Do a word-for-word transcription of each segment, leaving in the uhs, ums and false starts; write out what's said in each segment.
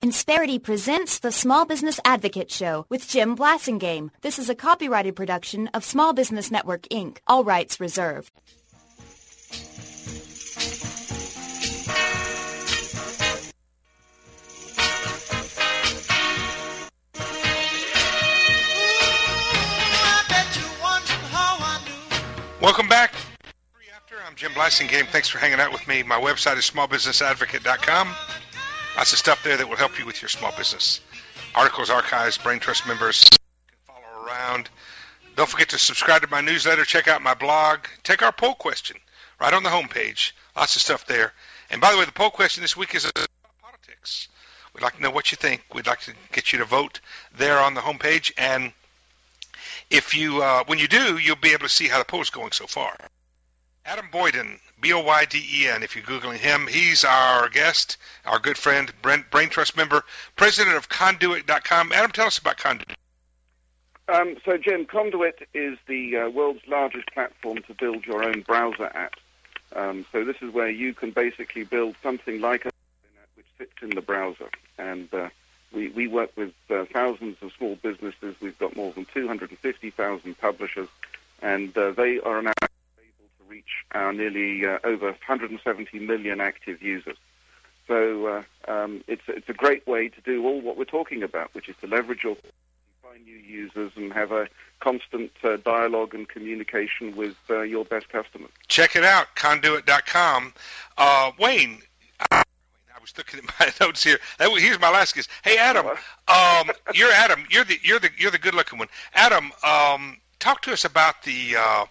Insperity presents the Small Business Advocate Show with Jim Blasingame. This is a copyrighted production of Small Business Network, Incorporated. All rights reserved. Welcome back. I'm Jim Blasingame. Thanks for hanging out with me. My website is small business advocate dot com. Lots of stuff there that will help you with your small business. Articles, archives, Brain Trust members. You can follow around. Don't forget to subscribe to my newsletter. Check out my blog. Take our poll question right on the homepage. Lots of stuff there. And by the way, the poll question this week is about politics. We'd like to know what you think. We'd like to get you to vote there on the homepage. And if you, uh, when you do, you'll be able to see how the poll's going so far. Adam Boyden, B O Y D E N, if you're Googling him. He's our guest, our good friend, Brain Trust member, president of Conduit dot com. Adam, tell us about Conduit. Um, so, Jim, Conduit is the uh, world's largest platform to build your own browser app. Um, so this is where you can basically build something like a app which fits in the browser. And uh, we, we work with uh, thousands of small businesses. We've got more than two hundred fifty thousand publishers, and uh, they are now reach our nearly uh, over one hundred seventy million active users. So uh, um, it's, it's a great way to do all what we're talking about, which is to leverage your, find new users and have a constant uh, dialogue and communication with uh, your best customers. Check it out, Conduit dot com. Uh, Wayne, I was looking at my notes here. Here's my last guess. Hey, Adam, um, you're Adam. You're the you're the you're the good-looking one. Adam, um, talk to us about the. Uh,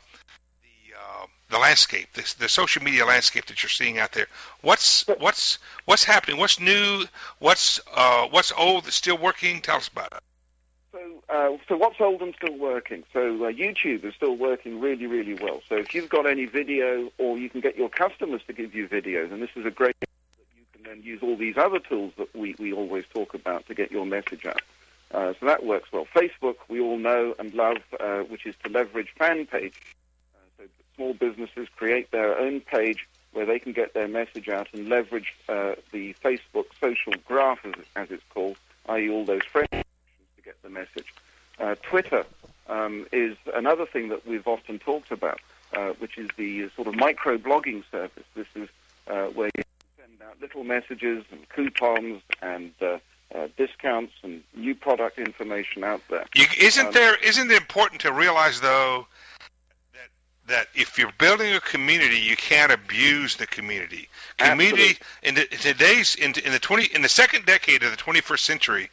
The landscape, the, the social media landscape that you're seeing out there. What's what's what's happening? What's new? What's uh, what's old that's still working? Tell us about it. So, uh, so what's old and still working? So uh, YouTube is still working really, really well. So if you've got any video, or you can get your customers to give you videos, and this is a great that you can then use all these other tools that we, we always talk about to get your message out. Uh, so that works well. Facebook, we all know and love, uh, which is to leverage fan page. Small businesses create their own page where they can get their message out and leverage uh, the Facebook social graph, as, as it's called, that is all those friends to get the message. Uh, Twitter um, is another thing that we've often talked about, uh, which is the sort of micro-blogging service. This is uh, where you send out little messages and coupons and uh, uh, discounts and new product information out there. You, isn't um, there? Isn't it important to realize, though, that if you're building a community, you can't abuse the community. Community in, the, in today's in, in the twenty in the second decade of the twenty-first century,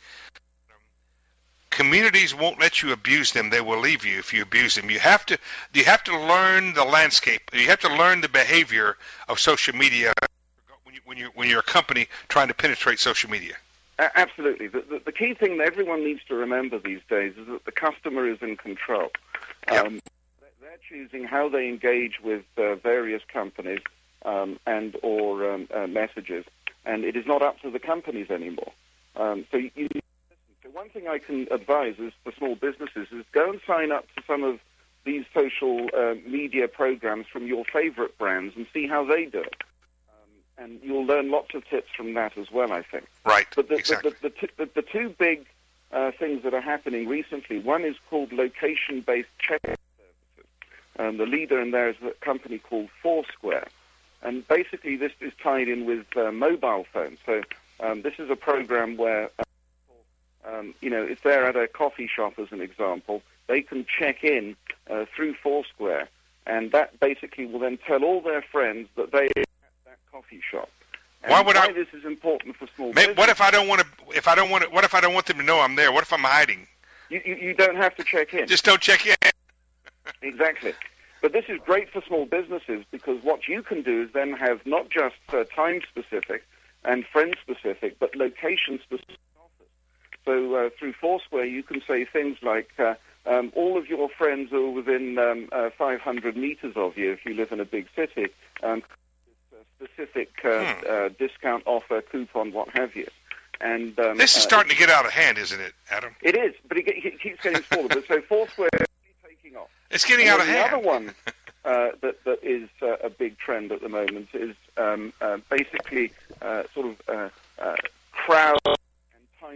communities won't let you abuse them. They will leave you if you abuse them. You have to you have to learn the landscape. You have to learn the behavior of social media when you when you when you're a company trying to penetrate social media. Absolutely. The, the, the key thing that everyone needs to remember these days is that the customer is in control. Yep. Um, choosing how they engage with uh, various companies um, and or um, uh, messages, and it is not up to the companies anymore. Um, so, you, you, so one thing I can advise is for small businesses is go and sign up to some of these social uh, media programs from your favorite brands and see how they do it. Um, and you'll learn lots of tips from that as well, I think. Right, but the, exactly. The, the, the, the, the two big uh, things that are happening recently, one is called location-based checkout. Um, the leader in there is a company called Foursquare. And basically this is tied in with uh, mobile phones. So um, this is a program where, uh, um, you know, if they're at a coffee shop, as an example, they can check in uh, through Foursquare. And that basically will then tell all their friends that they are at that coffee shop. And why would why I, this is important for small maybe, business. What if I don't want to, if I don't want to, what if I don't want them to know I'm there? What if I'm hiding? You, you, you don't have to check in. Just don't check in. Exactly. But this is great for small businesses because what you can do is then have not just uh, time-specific and friend-specific, but location-specific offers. So uh, through Foursquare, you can say things like, uh, um, all of your friends are within um, uh, five hundred meters of you if you live in a big city, um, specific uh, hmm. uh, discount offer, coupon, what have you. And um, This is uh, starting to get out of hand, isn't it, Adam? It is, but it, it keeps getting smaller. But so Foursquare is taking off. It's getting and out of hand. The other one uh, that, that is uh, a big trend at the moment is um, uh, basically uh, sort of uh, uh, crowd and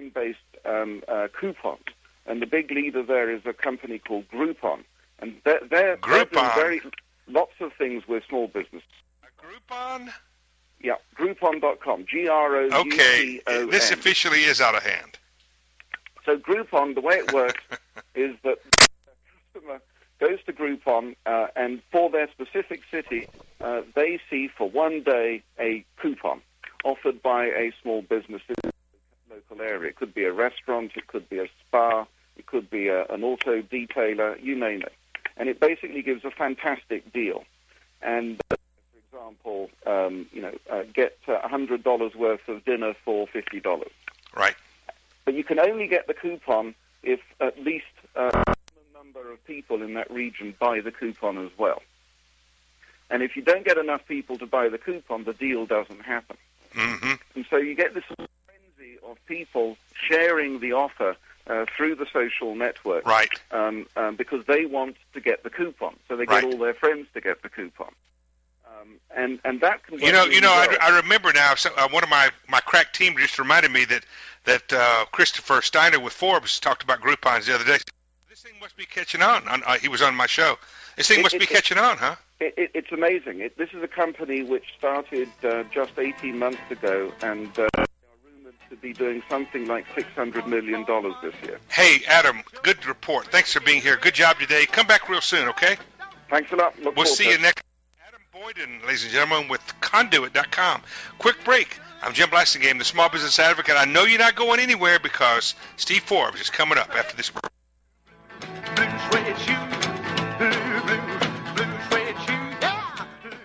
online-based um, uh, coupons. And the big leader there is a company called Groupon. And they're, they're, they're doing very, lots of things with small business. Groupon? Yeah, Groupon dot com, G R O U P O N. Okay, this officially is out of hand. So Groupon, the way it works is that the customer goes to Groupon, uh, and for their specific city, uh, they see for one day a coupon offered by a small business in the local area. It could be a restaurant, it could be a spa, it could be a, an auto detailer, you name it. And it basically gives a fantastic deal. And, uh, for example, um, you know, uh, get uh, one hundred dollars worth of dinner for fifty dollars. Right. But you can only get the coupon if at least uh, a number of people in that region buy the coupon as well. And if you don't get enough people to buy the coupon, the deal doesn't happen. Mm-hmm. And so you get this frenzy of people sharing the offer uh, through the social network, right? Um, um, because they want to get the coupon, so they right. get all their friends to get the coupon. Um, and and that can you know really you know well. I, I remember now. So, uh, one of my, my crack team just reminded me that that uh, Christopher Steiner with Forbes talked about Groupons the other day. This thing must be catching on. on uh, he was on my show. This thing it, must it, be it, catching on, huh? It, it, it's amazing. It, this is a company which started uh, just eighteen months ago, and uh, they are rumored to be doing something like six hundred million dollars this year. Hey, Adam, good report. Thanks for being here. Good job today. Come back real soon, okay? Thanks a lot. Look we'll see to you next. Adam Boyden, ladies and gentlemen, with conduit dot com. Quick break. I'm Jim Blasingame, the Small Business Advocate. I know you're not going anywhere because Steve Forbes is coming up after this break. Blue suede shoes, blue, blue, blue suede shoes, yeah.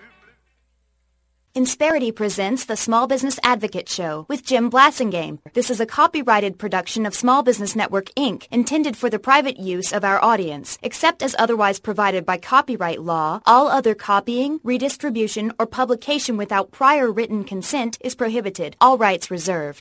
Insperity presents the Small Business Advocate Show with Jim Blasingame. This is a copyrighted production of Small Business Network, Incorporated, intended for the private use of our audience. Except as otherwise provided by copyright law, all other copying, redistribution, or publication without prior written consent is prohibited. All rights reserved.